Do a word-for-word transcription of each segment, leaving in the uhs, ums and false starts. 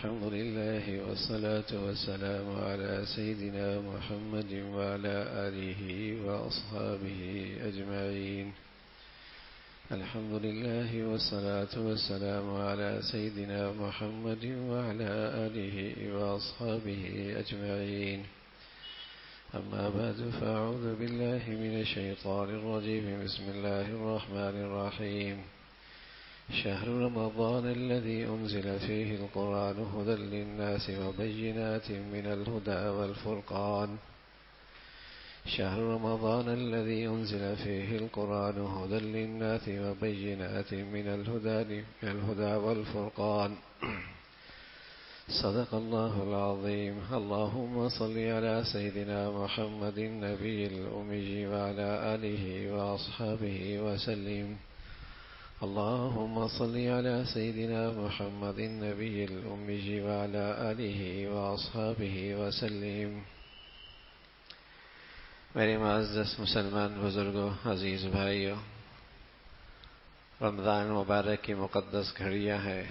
الحمد لله والصلاة والسلام على سيدنا محمد وعلى آله وأصحابه أجمعين. الحمد لله والصلاة والسلام على سيدنا محمد وعلى آله وأصحابه أجمعين. أما بعد فأعوذ بالله من الشيطان الرجيم. بسم الله الرحمن الرحيم. شهر رمضان الذي أنزل فيه القرآن هدى للناس وبينات من الهدى والفرقان. شهر رمضان الذي أنزل فيه القرآن هدى للناس وبينات من الهدى من الهدى والفرقان. صدق الله العظيم. اللهم صل على سيدنا محمد النبي الأمي وعلى آله وأصحابه وسلم. اللهم صل على سيدنا محمد النبي الأمي وعلى آله وأصحابه وسلم. میرے معزز مسلمان بزرگوں، عزیز بھائیوں، رمضان مبارک کی مقدس گھڑیاں ہیں.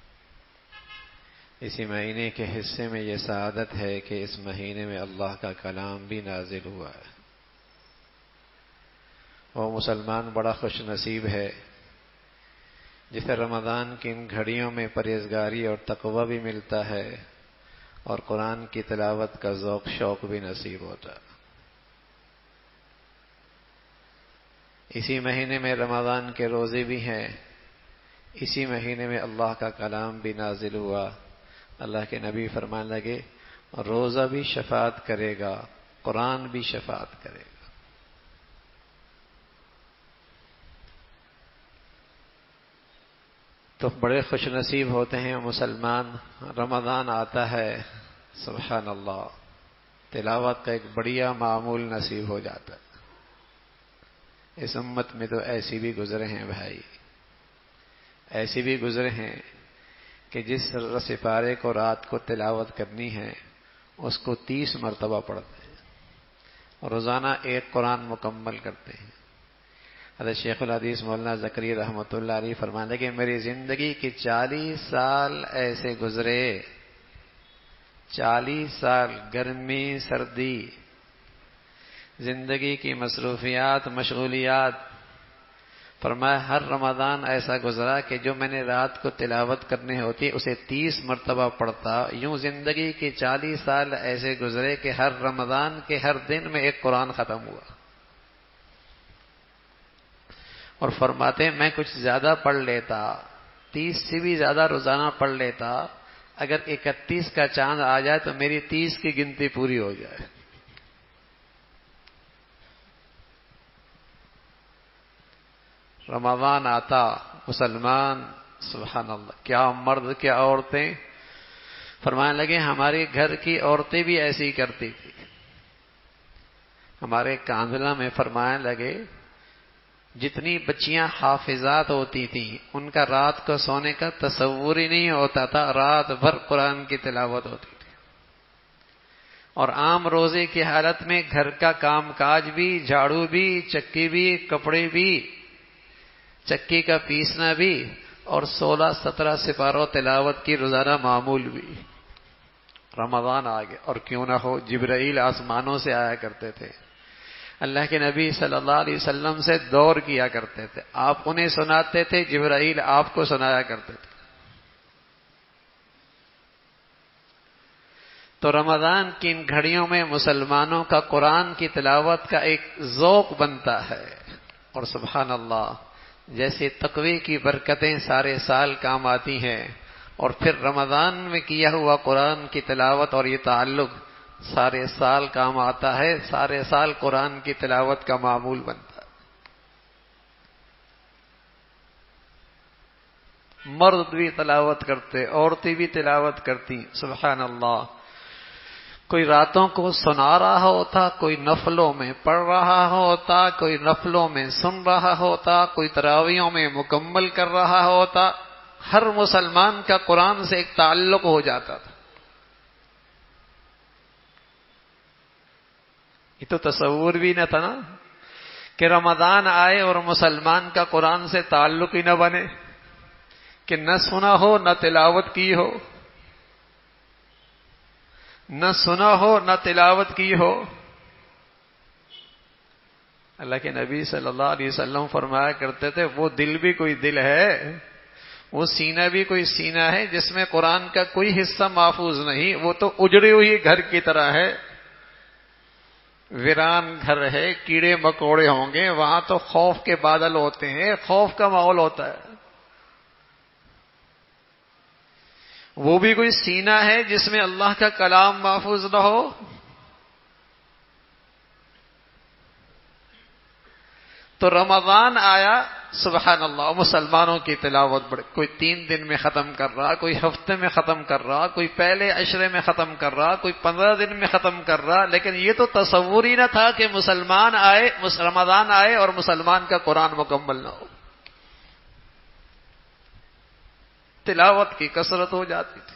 اسی مہینے کے حصے میں یہ سعادت ہے کہ اس مہینے میں اللہ کا کلام بھی نازل ہوا ہے. وہ مسلمان بڑا خوش نصیب ہے جسے رمضان کی ان گھڑیوں میں پرہیزگاری اور تقوی بھی ملتا ہے اور قرآن کی تلاوت کا ذوق شوق بھی نصیب ہوتا ہے. اسی مہینے میں رمضان کے روزے بھی ہیں. اسی مہینے میں اللہ کا کلام بھی نازل ہوا. اللہ کے نبی فرمان لگے روزہ بھی شفاعت کرے گا، قرآن بھی شفاعت کرے گا. تو بڑے خوش نصیب ہوتے ہیں مسلمان. رمضان آتا ہے، سبحان اللہ، تلاوت کا ایک بڑیا معمول نصیب ہو جاتا ہے. اس امت میں تو ایسی بھی گزرے ہیں بھائی، ایسی بھی گزرے ہیں کہ جس سپارے کو رات کو تلاوت کرنی ہے اس کو تیس مرتبہ پڑھتے ہیں اور روزانہ ایک قرآن مکمل کرتے ہیں. حضرت شیخ الحدیث مولانا زکریا رحمۃ اللہ علیہ فرماتے کہ میری زندگی کے چالیس سال ایسے گزرے، چالیس سال گرمی سردی، زندگی کی مصروفیات مشغولیات، فرمایا ہر رمضان ایسا گزرا کہ جو میں نے رات کو تلاوت کرنی ہوتی اسے تیس مرتبہ پڑھتا. یوں زندگی کے چالیس سال ایسے گزرے کہ ہر رمضان کے ہر دن میں ایک قرآن ختم ہوا. اور فرماتے میں کچھ زیادہ پڑھ لیتا، تیس سے بھی زیادہ روزانہ پڑھ لیتا. اگر اکتیس کا چاند آ جائے تو میری تیس کی گنتی پوری ہو جائے. رمضان آتا، مسلمان سبحان اللہ، کیا مرد کیا عورتیں. فرمانے لگے ہمارے گھر کی عورتیں بھی ایسی ہی کرتی تھی. ہمارے کاندھلا میں فرمانے لگے جتنی بچیاں حافظات ہوتی تھیں ان کا رات کو سونے کا تصور ہی نہیں ہوتا تھا، رات بھر قرآن کی تلاوت ہوتی تھی. اور عام روزے کی حالت میں گھر کا کام کاج بھی، جھاڑو بھی، چکی بھی، کپڑے بھی، چکی کا پیسنا بھی، اور سولہ سترہ سپاروں تلاوت کی روزانہ معمول بھی. رمضان آ گیا اور کیوں نہ ہو جبرائیل آسمانوں سے آیا کرتے تھے، اللہ کے نبی صلی اللہ علیہ وسلم سے دور کیا کرتے تھے، آپ انہیں سناتے تھے، جبرائیل آپ کو سنایا کرتے تھے. تو رمضان کی ان گھڑیوں میں مسلمانوں کا قرآن کی تلاوت کا ایک ذوق بنتا ہے. اور سبحان اللہ، جیسے تقوی کی برکتیں سارے سال کام آتی ہیں اور پھر رمضان میں کیا ہوا قرآن کی تلاوت اور یہ تعلق سارے سال کام آتا ہے. سارے سال قرآن کی تلاوت کا معمول بنتا ہے. مرد بھی تلاوت کرتے، عورتیں بھی تلاوت کرتی. سبحان اللہ، کوئی راتوں کو سنا رہا ہوتا، کوئی نفلوں میں پڑھ رہا ہوتا، کوئی نفلوں میں سن رہا ہوتا، کوئی تراویحوں میں مکمل کر رہا ہوتا. ہر مسلمان کا قرآن سے ایک تعلق ہو جاتا تھا. یہ تو تصور بھی نہ تھا نا کہ رمضان آئے اور مسلمان کا قرآن سے تعلق ہی نہ بنے، کہ نہ سنا ہو نہ تلاوت کی ہو. نہ سنا ہو نہ تلاوت کی ہو. اللہ کے نبی صلی اللہ علیہ وسلم فرمایا کرتے تھے وہ دل بھی کوئی دل ہے، وہ سینہ بھی کوئی سینہ ہے جس میں قرآن کا کوئی حصہ محفوظ نہیں، وہ تو اجڑی ہوئی گھر کی طرح ہے، ویران گھر ہے، کیڑے مکوڑے ہوں گے، وہاں تو خوف کے بادل ہوتے ہیں، خوف کا ماحول ہوتا ہے. وہ بھی کوئی سینہ ہے جس میں اللہ کا کلام محفوظ نہ ہو. تو رمضان آیا، سبحان اللہ، مسلمانوں کی تلاوت بڑھ، کوئی تین دن میں ختم کر رہا، کوئی ہفتے میں ختم کر رہا، کوئی پہلے عشرے میں ختم کر رہا، کوئی پندرہ دن میں ختم کر رہا. لیکن یہ تو تصور ہی نہ تھا کہ مسلمان آئے، رمضان آئے اور مسلمان کا قرآن مکمل نہ ہو. تلاوت کی کثرت ہو جاتی تھی.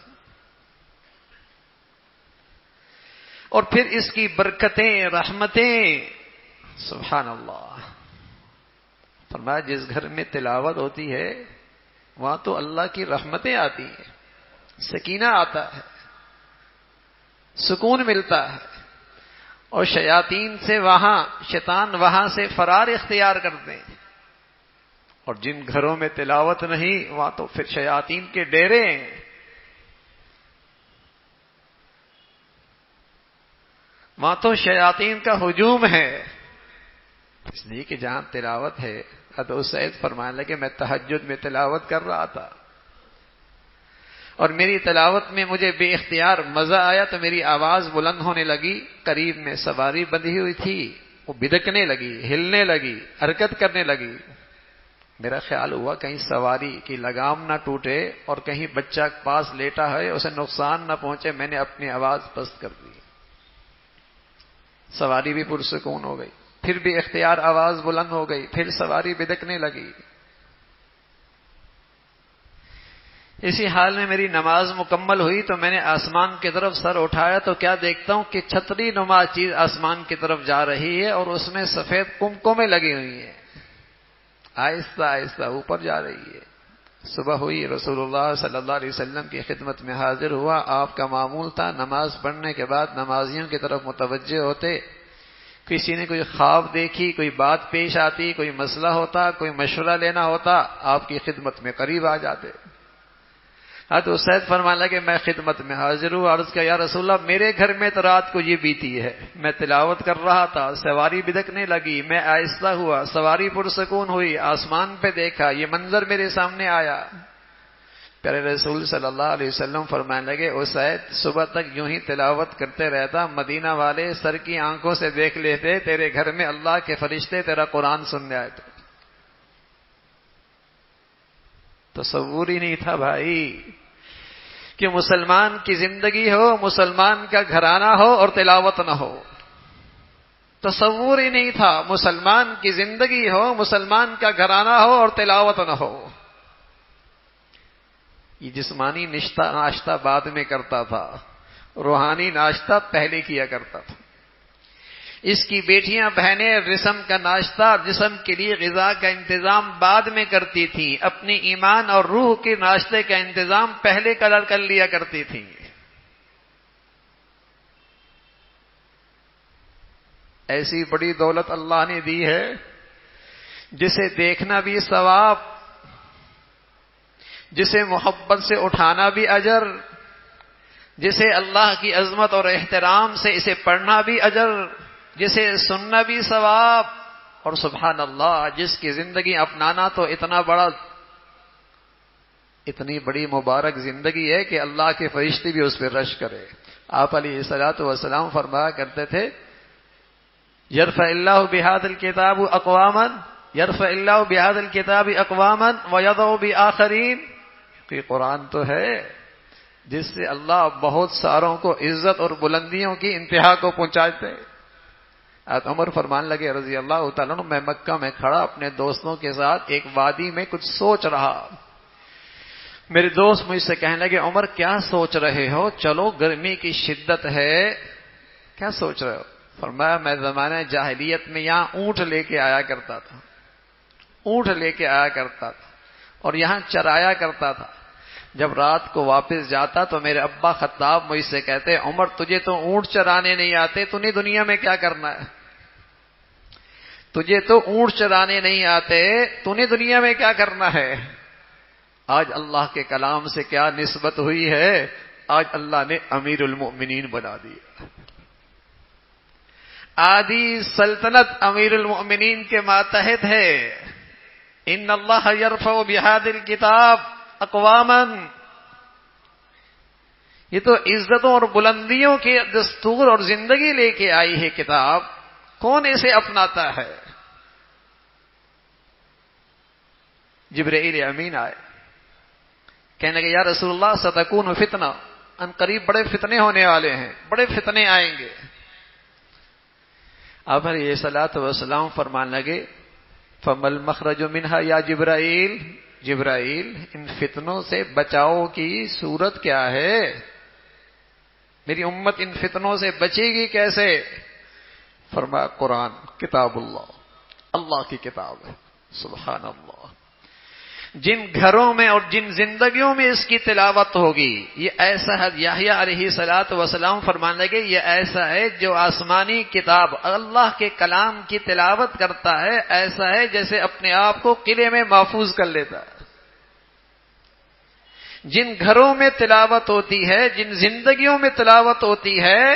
اور پھر اس کی برکتیں، رحمتیں، سبحان اللہ. فرمایا جس گھر میں تلاوت ہوتی ہے وہاں تو اللہ کی رحمتیں آتی ہیں، سکینہ آتا ہے، سکون ملتا ہے، اور شیاطین سے وہاں، شیطان وہاں سے فرار اختیار کرتے ہیں. اور جن گھروں میں تلاوت نہیں وہاں تو پھر شیاطین کے ڈیرے ہیں. وہاں تو شیاطین کا ہجوم ہے. اس لیے کہ جہاں تلاوت ہے، حضرت سعید فرمانے لگے میں تہجد میں تلاوت کر رہا تھا اور میری تلاوت میں مجھے بے اختیار مزہ آیا تو میری آواز بلند ہونے لگی. قریب میں سواری بندھی ہوئی تھی، وہ بدکنے لگی، ہلنے لگی، حرکت کرنے لگی. میرا خیال ہوا کہیں سواری کی لگام نہ ٹوٹے اور کہیں بچہ پاس لیٹا ہے اسے نقصان نہ پہنچے. میں نے اپنی آواز پست کر دی. سواری بھی پرسکون ہو گئی، پھر بھی اختیار آواز بلند ہو گئی، پھر سواری بدکنے لگی. اسی حال میں میری نماز مکمل ہوئی تو میں نے آسمان کی طرف سر اٹھایا تو کیا دیکھتا ہوں کہ چھتری نما چیز آسمان کی طرف جا رہی ہے اور اس میں سفید کمکمیں لگی ہوئی ہیں، آہستہ آہستہ اوپر جا رہی ہے. صبح ہوئی، رسول اللہ صلی اللہ علیہ وسلم کی خدمت میں حاضر ہوا. آپ کا معمول تھا نماز پڑھنے کے بعد نمازیوں کی طرف متوجہ ہوتے. کسی نے کوئی خواب دیکھی، کوئی بات پیش آتی، کوئی مسئلہ ہوتا، کوئی مشورہ لینا ہوتا، آپ کی خدمت میں قریب آ جاتے. حضرت اسید فرمانے لگے میں خدمت میں حاضر ہوں. عرض کیا یا رسول اللہ میرے گھر میں تو رات کو یہ بیتی ہے، میں تلاوت کر رہا تھا، سواری بدکنے لگی، میں آہستہ ہوا، سواری پرسکون ہوئی، آسمان پہ دیکھا، یہ منظر میرے سامنے آیا. پیارے رسول صلی اللہ علیہ وسلم فرمانے لگے اسید صبح تک یوں ہی تلاوت کرتے رہتا، مدینہ والے سر کی آنکھوں سے دیکھ لیتے تیرے گھر میں اللہ کے فرشتے تیرا قرآن سننے آئے تھے. تصور ہی نہیں تھا بھائی کہ مسلمان کی زندگی ہو، مسلمان کا گھرانہ ہو اور تلاوت نہ ہو. تصور ہی نہیں تھا مسلمان کی زندگی ہو، مسلمان کا گھرانہ ہو اور تلاوت نہ ہو. یہ جسمانی ناشتہ بعد میں کرتا تھا، روحانی ناشتہ پہلے کیا کرتا تھا. اس کی بیٹیاں بہنیں جسم کا ناشتہ، جسم کے لیے غذا کا انتظام بعد میں کرتی تھیں، اپنی ایمان اور روح کے ناشتے کا انتظام پہلے کر لیا کرتی تھیں. ایسی بڑی دولت اللہ نے دی ہے جسے دیکھنا بھی ثواب، جسے محبت سے اٹھانا بھی اجر، جسے اللہ کی عظمت اور احترام سے اسے پڑھنا بھی اجر، جسے سننا بھی ثواب. اور سبحان اللہ جس کی زندگی اپنانا تو اتنا بڑا، اتنی بڑی مبارک زندگی ہے کہ اللہ کے فرشتے بھی اس پہ رش کرے. آپ علیہ الصلوۃ والسلام فرمایا کرتے تھے یرفع اللہ بہذا الکتاب اقواما، یرفع اللہ بہذا الکتاب اقواما ویضع بآخرین. کہ قرآن تو ہے جس سے اللہ بہت ساروں کو عزت اور بلندیوں کی انتہا کو پہنچاتے. حضرت عمر فرمان لگے رضی اللہ تعالیٰ عنہ میں مکہ میں کھڑا اپنے دوستوں کے ساتھ ایک وادی میں کچھ سوچ رہا. میرے دوست مجھ سے کہنے لگے عمر کیا سوچ رہے ہو؟ چلو گرمی کی شدت ہے، کیا سوچ رہے ہو؟ فرمایا میں زمانہ جاہلیت میں یہاں اونٹ لے کے آیا کرتا تھا، اونٹ لے کے آیا کرتا تھا اور یہاں چرایا کرتا تھا. جب رات کو واپس جاتا تو میرے ابا خطاب مجھ سے کہتے عمر تجھے تو اونٹ چرانے نہیں آتے، تو نے دنیا میں کیا کرنا ہے؟ تجھے تو اونٹ چرانے نہیں آتے، تو نے دنیا میں کیا کرنا ہے؟ آج اللہ کے کلام سے کیا نسبت ہوئی ہے؟ آج اللہ نے امیر المؤمنین بنا دیا، آدھی سلطنت امیر المؤمنین کے ماتحت ہے۔ ان اللہ یرفع بہذا الکتاب اقواما، یہ تو عزتوں اور بلندیوں کے دستور اور زندگی لے کے آئی ہے کتاب، کون اسے اپناتا ہے؟ جبرائیل امین آئے، کہنے لگے یا رسول اللہ ستکون فتنہ، ان قریب بڑے فتنے ہونے والے ہیں، بڑے فتنے آئیں گے۔ آپ علیہ الصلوۃ والسلام فرمان لگے فمل مخرج منہا یا جبرائیل، جبرائیل ان فتنوں سے بچاؤ کی صورت کیا ہے؟ میری امت ان فتنوں سے بچے گی کیسے؟ فرمایا قرآن کتاب اللہ، اللہ کی کتاب ہے۔ سبحان اللہ، جن گھروں میں اور جن زندگیوں میں اس کی تلاوت ہوگی، یہ ایسا ہے، یحییٰ علیہ الصلوۃ والسلام فرمانے لگے یہ ایسا ہے جو آسمانی کتاب اللہ کے کلام کی تلاوت کرتا ہے، ایسا ہے جیسے اپنے آپ کو قلعے میں محفوظ کر لیتا ہے۔ جن گھروں میں تلاوت ہوتی ہے، جن زندگیوں میں تلاوت ہوتی ہے،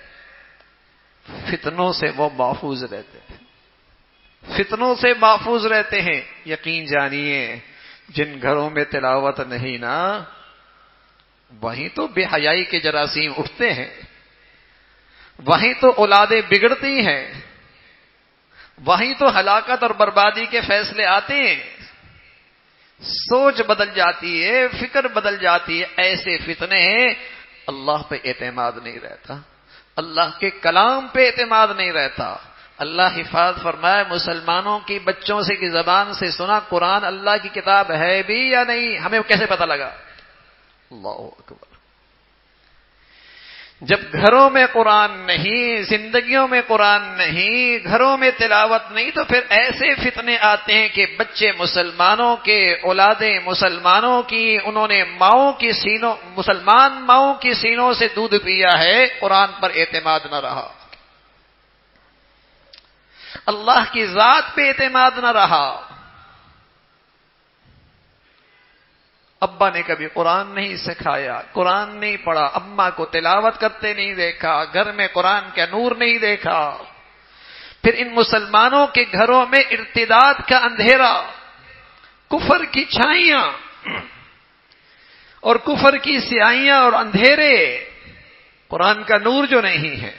فتنوں سے وہ محفوظ رہتے ہیں، فتنوں سے محفوظ رہتے ہیں۔ یقین جانیے جن گھروں میں تلاوت نہیں نا، وہیں تو بے حیائی کے جراثیم اٹھتے ہیں، وہیں تو اولادیں بگڑتی ہیں، وہیں تو ہلاکت اور بربادی کے فیصلے آتے ہیں، سوچ بدل جاتی ہے، فکر بدل جاتی ہے۔ ایسے فتنے ہیں، اللہ پہ اعتماد نہیں رہتا، اللہ کے کلام پہ اعتماد نہیں رہتا۔ اللہ حفاظت فرمائے مسلمانوں کی بچوں سے کی زبان سے سنا قرآن اللہ کی کتاب ہے بھی یا نہیں، ہمیں کیسے پتہ لگا؟ اللہ اکبر۔ جب گھروں میں قرآن نہیں، زندگیوں میں قرآن نہیں، گھروں میں تلاوت نہیں، تو پھر ایسے فتنے آتے ہیں کہ بچے مسلمانوں کے، اولادیں مسلمانوں کی، انہوں نے ماؤں کی سینوں، مسلمان ماؤں کی سینوں سے دودھ پیا ہے، قرآن پر اعتماد نہ رہا، اللہ کی ذات پہ اعتماد نہ رہا۔ ابا نے کبھی قرآن نہیں سکھایا، قرآن نہیں پڑھا، اماں کو تلاوت کرتے نہیں دیکھا، گھر میں قرآن کا نور نہیں دیکھا، پھر ان مسلمانوں کے گھروں میں ارتداد کا اندھیرا، کفر کی چھائیاں اور کفر کی سیاہیاں اور اندھیرے، قرآن کا نور جو نہیں ہے،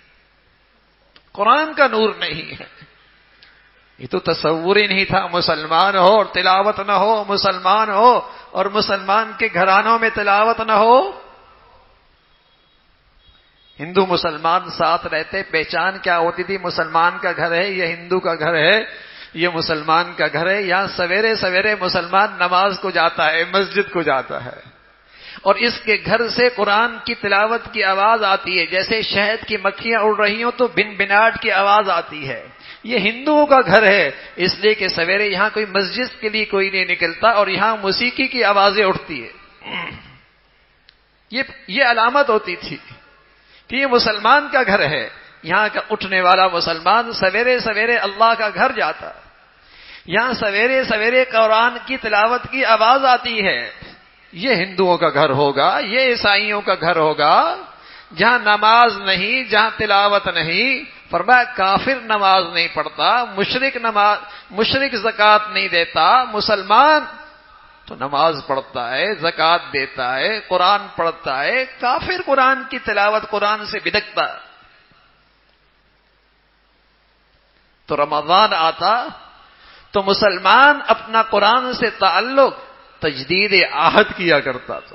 قرآن کا نور نہیں ہے۔ یہ تو تصور ہی نہیں تھا مسلمان ہو اور تلاوت نہ ہو، مسلمان ہو اور مسلمان کے گھرانوں میں تلاوت نہ ہو۔ ہندو مسلمان ساتھ رہتے، پہچان کیا ہوتی تھی؟ مسلمان کا گھر ہے، یہ ہندو کا گھر ہے، یہ مسلمان کا گھر ہے۔ یہاں سویرے سویرے مسلمان نماز کو جاتا ہے، مسجد کو جاتا ہے، اور اس کے گھر سے قرآن کی تلاوت کی آواز آتی ہے، جیسے شہد کی مکھیاں اڑ رہی ہوں تو بن بناٹ کی آواز آتی ہے۔ یہ ہندوؤں کا گھر ہے، اس لیے کہ سویرے یہاں کوئی مسجد کے لیے کوئی نہیں نکلتا اور یہاں موسیقی کی آوازیں اٹھتی ہے۔ یہ یہ علامت ہوتی تھی کہ یہ مسلمان کا گھر ہے، یہاں کا اٹھنے والا مسلمان سویرے سویرے اللہ کا گھر جاتا، یہاں سویرے سویرے قرآن کی تلاوت کی آواز آتی ہے۔ یہ ہندوؤں کا گھر ہوگا، یہ عیسائیوں کا گھر ہوگا، جہاں نماز نہیں، جہاں تلاوت نہیں۔ فرمایا کافر نماز نہیں پڑھتا، مشرک نماز مشرک زکوٰۃ نہیں دیتا، مسلمان تو نماز پڑھتا ہے، زکوٰۃ دیتا ہے، قرآن پڑھتا ہے، کافر قرآن کی تلاوت قرآن سے بدکتا۔ تو رمضان آتا تو مسلمان اپنا قرآن سے تعلق تجدید عہد کیا کرتا تھا،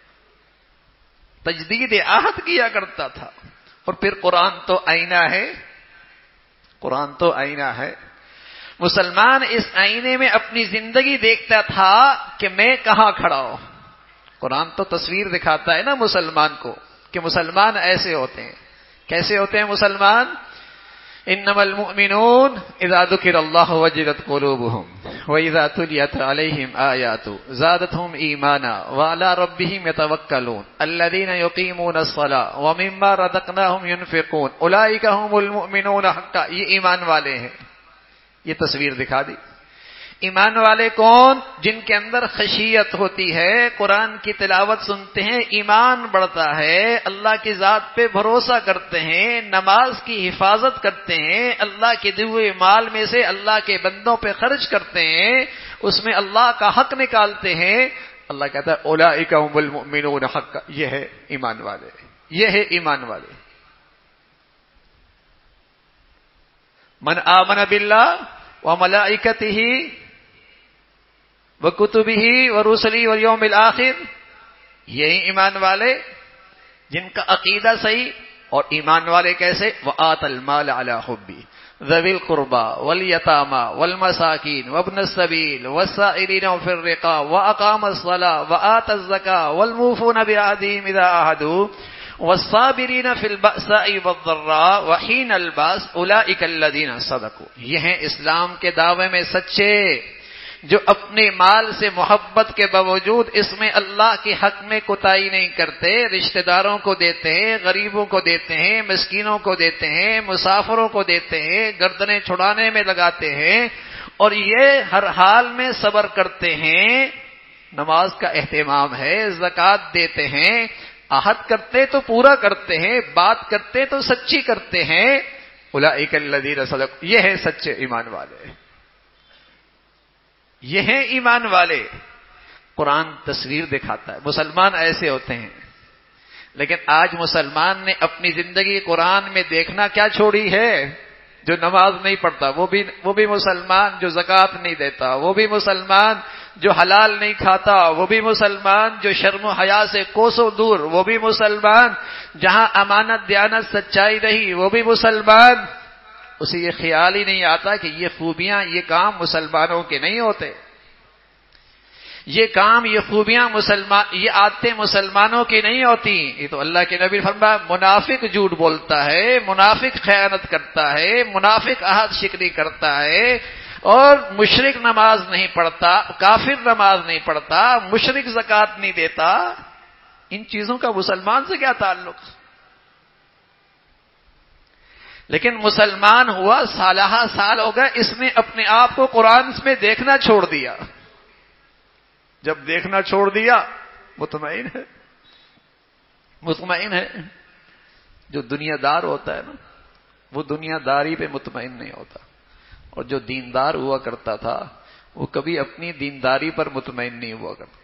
تجدید عہد کیا کرتا تھا۔ اور پھر قرآن تو آئینہ ہے، قرآن تو آئینہ ہے۔ مسلمان اس آئینے میں اپنی زندگی دیکھتا تھا کہ میں کہاں کھڑا ہوں۔ قرآن تو تصویر دکھاتا ہے نا مسلمان کو کہ مسلمان ایسے ہوتے ہیں۔ کیسے ہوتے ہیں مسلمان؟ انما المؤمنون اذا ذکر اللہ وجلت قلوبهم واذا تلیت علیہم آیات زادتهم ایمانا وعلی ربهم یتوکلون الذین یقیمون الصلاة ومما رزقناهم ينفقون اولئک هم المؤمنون حقا. یہ ایمان والے ہیں. یہ تصویر دکھا دی. ایمان والے کون؟ جن کے اندر خشیت ہوتی ہے، قرآن کی تلاوت سنتے ہیں، ایمان بڑھتا ہے، اللہ کی ذات پہ بھروسہ کرتے ہیں، نماز کی حفاظت کرتے ہیں، اللہ کے دیے مال میں سے اللہ کے بندوں پہ خرچ کرتے ہیں، اس میں اللہ کا حق نکالتے ہیں. اللہ کہتا ہے اولئک هم المؤمنون حقا. یہ ہے ایمان والے، یہ ہے ایمان والے. من آمن باللہ وملائکتہ وکتبہ ورسلہ والیوم الآخر. یہی ایمان والے جن کا عقیدہ صحیح. اور ایمان والے کیسے؟ وآت المال علی حبہ ذوی القربى والیتامى والمساکین وابن السبیل والسائلین وفی الرقاب واقام الصلاة وآت الزکاة والموفون بعہدہم اذا عاہدوا والصابرین فی البأساء والضراء وحین الباس اولئک الذین صدقوا. یہ ہیں اسلام کے دعوے میں سچے، جو اپنے مال سے محبت کے باوجود اس میں اللہ کے حق میں کوتاہی نہیں کرتے، رشتہ داروں کو دیتے ہیں، غریبوں کو دیتے ہیں، مسکینوں کو دیتے ہیں، مسافروں کو دیتے ہیں، گردنیں چھڑانے میں لگاتے ہیں، اور یہ ہر حال میں صبر کرتے ہیں، نماز کا اہتمام ہے، زکوٰۃ دیتے ہیں، عہد کرتے تو پورا کرتے ہیں، بات کرتے تو سچی کرتے ہیں. اولئک الذین صدقوا. یہ ہے سچے ایمان والے، یہ ہیں ایمان والے. قرآن تصویر دکھاتا ہے. مسلمان ایسے ہوتے ہیں، لیکن آج مسلمان نے اپنی زندگی قرآن میں دیکھنا کیا چھوڑی ہے؟ جو نماز نہیں پڑھتا وہ بھی وہ بھی مسلمان، جو زکوٰۃ نہیں دیتا وہ بھی مسلمان، جو حلال نہیں کھاتا وہ بھی مسلمان، جو شرم و حیا سے کوسوں دور وہ بھی مسلمان، جہاں امانت دیانت سچائی رہی وہ بھی مسلمان. اسے یہ خیال ہی نہیں آتا کہ یہ خوبیاں، یہ کام مسلمانوں کے نہیں ہوتے. یہ کام، یہ خوبیاں مسلمان، یہ عادتیں مسلمانوں کی نہیں ہوتی. یہ تو اللہ کے نبی فرمایا منافق جھوٹ بولتا ہے، منافق خیانت کرتا ہے، منافق عہد شکنی کرتا ہے، اور مشرک نماز نہیں پڑھتا، کافر نماز نہیں پڑھتا، مشرک زکوٰۃ نہیں دیتا. ان چیزوں کا مسلمان سے کیا تعلق؟ لیکن مسلمان ہوا، سالہ سال ہو گئے، اس نے اپنے آپ کو قرآن میں دیکھنا چھوڑ دیا. جب دیکھنا چھوڑ دیا مطمئن ہے، مطمئن ہے. جو دنیا دار ہوتا ہے نا، وہ دنیا داری پہ مطمئن نہیں ہوتا، اور جو دیندار ہوا کرتا تھا وہ کبھی اپنی دینداری پر مطمئن نہیں ہوا کرتا.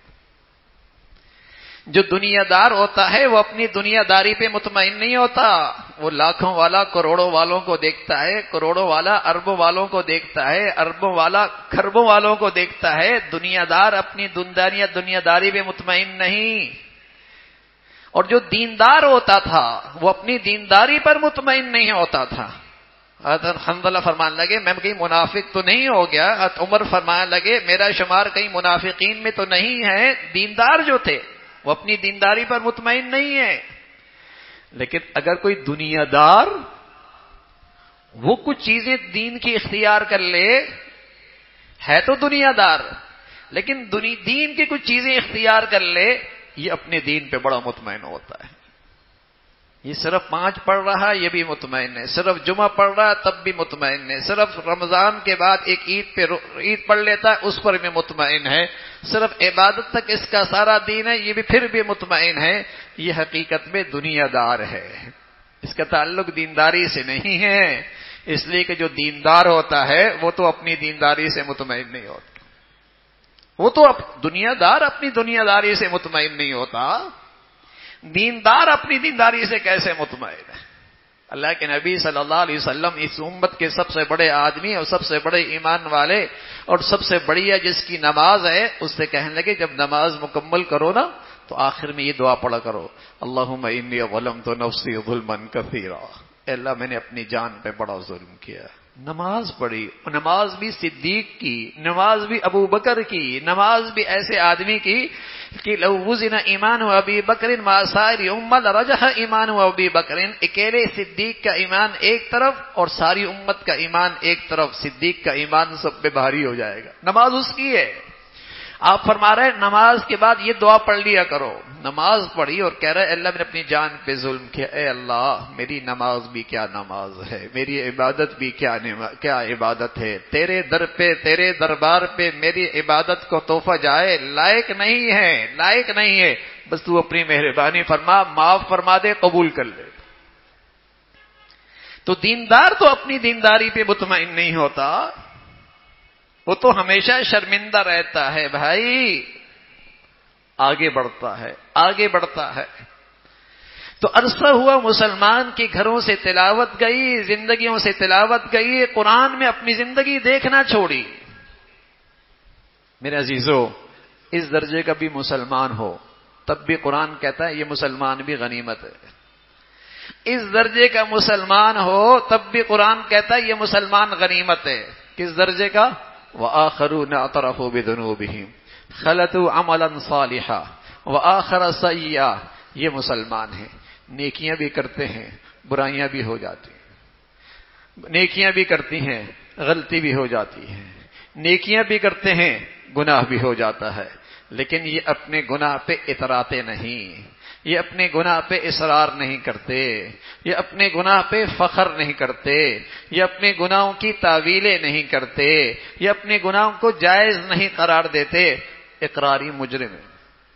جو دنیا دار ہوتا ہے وہ اپنی دنیا داری پہ مطمئن نہیں ہوتا. وہ لاکھوں والا کروڑوں والوں کو دیکھتا ہے، کروڑوں والا اربوں والوں کو دیکھتا ہے، اربوں والا کھربوں والوں کو دیکھتا ہے. دنیا دار اپنی دنیا دنیا داری پہ مطمئن نہیں. اور جو دیندار ہوتا تھا وہ اپنی دینداری پر مطمئن نہیں ہوتا تھا. حضرت حنظلہ فرمانے لگے میں کہیں منافق تو نہیں ہو گیا. حضرت عمر فرمانے لگے میرا شمار کہیں منافقین میں تو نہیں ہے. دیندار جو تھے وہ اپنی دینداری پر مطمئن نہیں ہے. لیکن اگر کوئی دنیا دار وہ کچھ چیزیں دین کی اختیار کر لے، ہے تو دنیا دار، لیکن دین کی کچھ چیزیں اختیار کر لے، یہ اپنے دین پہ بڑا مطمئن ہوتا ہے. یہ صرف پانچ پڑھ رہا یہ بھی مطمئن ہے، صرف جمعہ پڑھ رہا تب بھی مطمئن ہے، صرف رمضان کے بعد ایک عید پہ عید پڑھ لیتا ہے اس پر بھی مطمئن ہے، صرف عبادت تک اس کا سارا دین ہے یہ بھی پھر بھی مطمئن ہے. یہ حقیقت میں دنیا دار ہے، اس کا تعلق دینداری سے نہیں ہے. اس لیے کہ جو دیندار ہوتا ہے وہ تو اپنی دینداری سے مطمئن نہیں ہوتا. وہ تو دنیا دار اپنی دنیا داری سے مطمئن نہیں ہوتا. دیندار اپنی دینداری سے کیسے مطمئن ہے؟ اللہ کے نبی صلی اللہ علیہ وسلم اس امت کے سب سے بڑے آدمی اور سب سے بڑے ایمان والے اور سب سے بڑی ہے جس کی نماز ہے، اس سے کہنے لگے جب نماز مکمل کرو نا تو آخر میں یہ دعا پڑھا کرو، اللہم انی ظلمت نفسی ظلما کثیرا. اے اللہ میں نے اپنی جان پہ بڑا ظلم کیا، نماز پڑھی، نماز بھی صدیق کی، نماز بھی ابو بکر کی، نماز بھی ایسے آدمی کی کہ لو وزن ایمان و ابی بکر ما ساری امت رجح ایمان و ابی بکر، اکیلے صدیق کا ایمان ایک طرف اور ساری امت کا ایمان ایک طرف، صدیق کا ایمان سب پہ بھاری ہو جائے گا۔ نماز اس کی ہے۔ آپ فرما رہے ہیں نماز کے بعد یہ دعا پڑھ لیا کرو۔ نماز پڑھی اور کہہ رہے اللہ میں نے اپنی جان پہ ظلم کیا، اے اللہ میری نماز بھی کیا نماز ہے، میری عبادت بھی کیا کیا عبادت ہے، تیرے در پہ تیرے دربار پہ میری عبادت کو تحفہ جائے لائق نہیں ہے، لائق نہیں ہے، بس تو اپنی مہربانی فرما، معاف فرما دے، قبول کر لے۔ تو دیندار تو اپنی دینداری پہ مطمئن نہیں ہوتا، وہ تو ہمیشہ شرمندہ رہتا ہے بھائی، آگے بڑھتا ہے آگے بڑھتا ہے۔ تو عرصہ ہوا مسلمان کے گھروں سے تلاوت گئی، زندگیوں سے تلاوت گئی، قرآن میں اپنی زندگی دیکھنا چھوڑی۔ میرے عزیزو، اس درجے کا بھی مسلمان ہو تب بھی قرآن کہتا ہے یہ مسلمان بھی غنیمت ہے۔ اس درجے کا مسلمان ہو تب بھی قرآن کہتا ہے یہ مسلمان غنیمت ہے۔ کس درجے کا؟ وآخرون اعترفوا بذنوبهم خلطوا عملا صالحا وآخر سیئا، یہ مسلمان ہیں، نیکیاں بھی کرتے ہیں برائیاں بھی ہو جاتی ہیں، نیکیاں بھی کرتی ہیں غلطی بھی ہو جاتی ہے، نیکیاں بھی کرتے ہیں گناہ بھی ہو جاتا ہے، لیکن یہ اپنے گناہ پہ اتراتے نہیں، یہ اپنے گناہ پہ اصرار نہیں کرتے، یہ اپنے گناہ پہ فخر نہیں کرتے، یہ اپنے گناہوں کی تعویلیں نہیں کرتے، یہ اپنے گناہوں کو جائز نہیں قرار دیتے۔ اقراری مجرم ہے،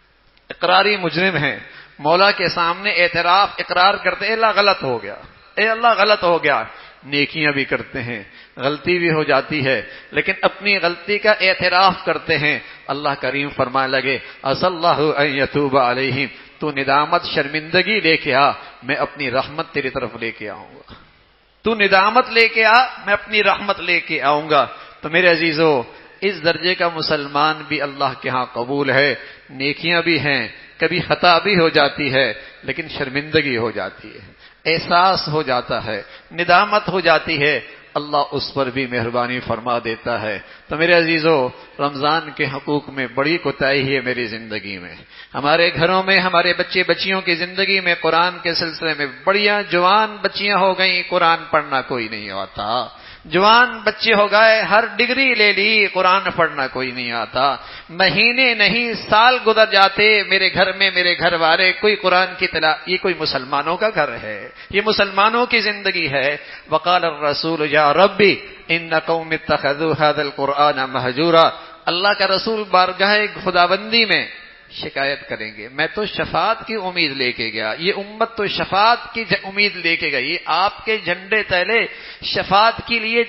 اقراری مجرم ہے، مولا کے سامنے اعتراف اقرار کرتے اے اللہ غلط ہو گیا، اے اللہ غلط ہو گیا، نیکیاں بھی کرتے ہیں غلطی بھی ہو جاتی ہے، لیکن اپنی غلطی کا اعتراف کرتے ہیں۔ اللہ کریم فرمانے لگے عسى اللہ ان يتوب علیہم، تو ندامت شرمندگی لے کے آ، میں اپنی رحمت تیری طرف لے کے آؤں گا، تو ندامت لے کے آ، میں اپنی رحمت لے کے آؤں گا۔ تو میرے عزیزو، اس درجے کا مسلمان بھی اللہ کے ہاں قبول ہے، نیکیاں بھی ہیں، کبھی خطا بھی ہو جاتی ہے لیکن شرمندگی ہو جاتی ہے، احساس ہو جاتا ہے، ندامت ہو جاتی ہے، اللہ اس پر بھی مہربانی فرما دیتا ہے۔ تو میرے عزیزو، رمضان کے حقوق میں بڑی کوتاہی ہے میری زندگی میں، ہمارے گھروں میں ہمارے بچے بچیوں کی زندگی میں قرآن کے سلسلے میں بڑیاں جوان بچیاں ہو گئیں، قرآن پڑھنا کوئی نہیں آتا، جوان بچے ہو گئے، ہر ڈگری لے لی، قرآن پڑھنا کوئی نہیں آتا، مہینے نہیں سال گزر جاتے، میرے گھر میں میرے گھر والے کوئی قرآن کی تلاوت، یہ کوئی مسلمانوں کا گھر ہے، یہ مسلمانوں کی زندگی ہے۔ وقال الرسول یا ربی ان قوم اتخذوا هذا القرآن مہجورا، اللہ کا رسول بارگاہ خداوندی میں شکایت کریں گے، میں تو شفاعت کی امید لے کے گیا، یہ امت تو شفاعت کی امید لے کے گئی، آپ کے جھنڈے تلے شفاعت کے لیے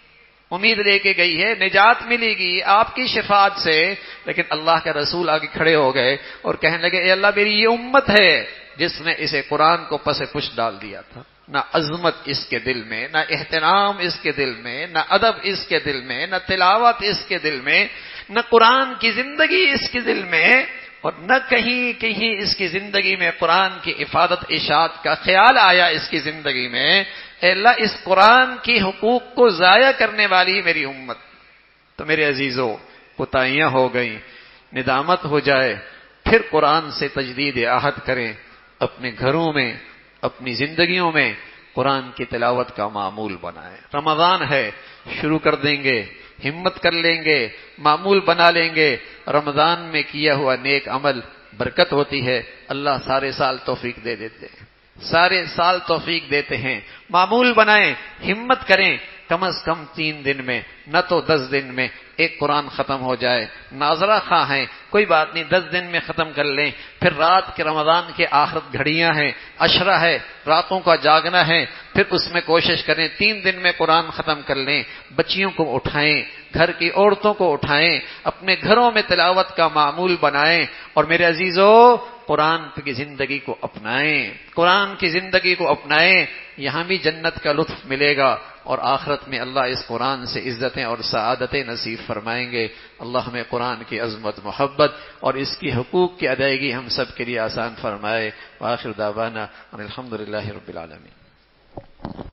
امید لے کے گئی ہے، نجات ملے گی آپ کی شفاعت سے، لیکن اللہ کے رسول آگے کھڑے ہو گئے اور کہنے لگے اے اللہ میری یہ امت ہے جس نے اسے قرآن کو پس پش ڈال دیا تھا، نہ عظمت اس کے دل میں، نہ احترام اس کے دل میں، نہ ادب اس کے دل میں، نہ تلاوت اس کے دل میں، نہ قرآن کی زندگی اس کے دل میں، اور نہ کہیں کہیں اس کی زندگی میں قرآن کی افادت اشاعت کا خیال آیا اس کی زندگی میں۔ اے اللہ اس قرآن کی حقوق کو ضائع کرنے والی میری امت۔ تو میرے عزیزو، کوتاہیاں ہو گئیں، ندامت ہو جائے، پھر قرآن سے تجدید عہد کریں، اپنے گھروں میں اپنی زندگیوں میں قرآن کی تلاوت کا معمول بنائیں۔ رمضان ہے، شروع کر دیں گے، ہمت کر لیں گے، معمول بنا لیں گے، رمضان میں کیا ہوا نیک عمل برکت ہوتی ہے، اللہ سارے سال توفیق دے دیتے ہیں، سارے سال توفیق دیتے ہیں۔ معمول بنائیں، ہمت کریں، کم از کم تین دن میں نہ تو دس دن میں ایک قرآن ختم ہو جائے، ناظرہ خواہ ہیں کوئی بات نہیں، دس دن میں ختم کر لیں، پھر رات کے رمضان کے آخرت گھڑیاں ہیں، عشرہ ہے، راتوں کا جاگنا ہے، پھر اس میں کوشش کریں تین دن میں قرآن ختم کر لیں، بچیوں کو اٹھائیں، گھر کی عورتوں کو اٹھائیں، اپنے گھروں میں تلاوت کا معمول بنائیں، اور میرے عزیزو قرآن کی زندگی کو اپنائیں، قرآن کی زندگی کو اپنائیں، یہاں بھی جنت کا لطف ملے گا، اور آخرت میں اللہ اس قرآن سے عزتیں اور سعادتیں نصیب فرمائیں گے۔ اللہ ہمیں قرآن کی عظمت، محبت اور اس کی حقوق کی ادائیگی ہم سب کے لیے آسان فرمائے۔ وآخر دعوانا ان الحمد للہ رب العالمین۔